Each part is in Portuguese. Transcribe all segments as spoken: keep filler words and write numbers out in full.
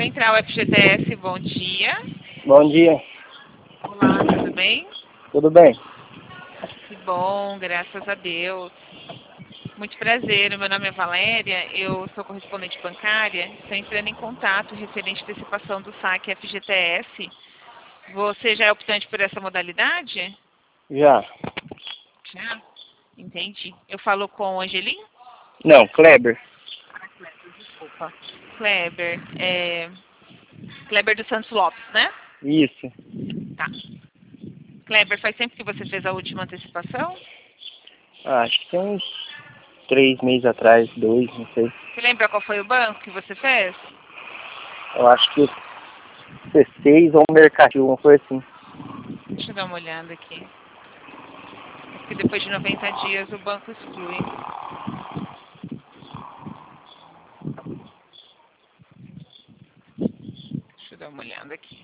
Central F G T S, bom dia. Bom dia. Olá, tudo bem? Tudo bem? Que bom, graças a Deus. Muito prazer, meu nome é Valéria, eu sou correspondente bancária, estou entrando em contato referente à antecipação do saque F G T S. Você já é optante por essa modalidade? Já. Já? Entendi. Eu falo com Angelim? Não, Kleber. Ah, Kleber, desculpa. Kleber, é... Kleber dos Santos Lopes, né? Isso. Tá. Kleber, faz tempo que você fez a última antecipação? Ah, acho que tem uns três meses atrás, dois, não sei. Você lembra qual foi o banco que você fez? Eu acho que o C seis ou o Mercantil, uma coisa assim. Deixa eu dar uma olhada aqui. É porque depois de noventa dias o banco exclui. Deixa eu dar uma olhada aqui.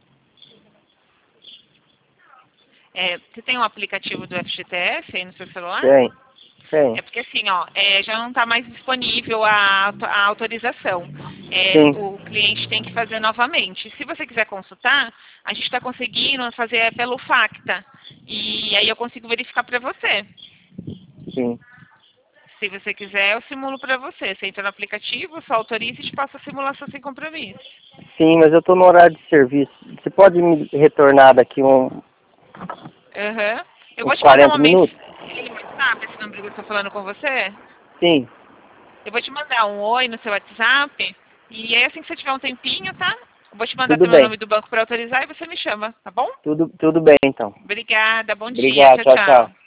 É, você tem um aplicativo do F G T S aí no seu celular? Tem, tem. É porque assim, ó, é, já não está mais disponível a, a autorização. É, Sim. o cliente tem que fazer novamente. Se você quiser consultar, a gente está conseguindo fazer pelo Facta. E aí eu consigo verificar para você. Sim. Se você quiser, eu simulo para você. Você entra no aplicativo, só autoriza e te passa a simulação sem compromisso. Sim, mas eu tô no horário de serviço. Você pode me retornar daqui um, Uhum. Eu vou uns te mandar quarenta uma minutos? mensagem no WhatsApp, esse número que eu estou falando com você. Sim. Eu vou te mandar um oi no seu WhatsApp. E aí, assim que você tiver um tempinho, tá? Eu vou te mandar Tudo também o bem. nome do banco para autorizar e você me chama, tá bom? Tudo, tudo bem, então. Obrigada, bom dia, Obrigado. tchau, Tchau, tchau. tchau.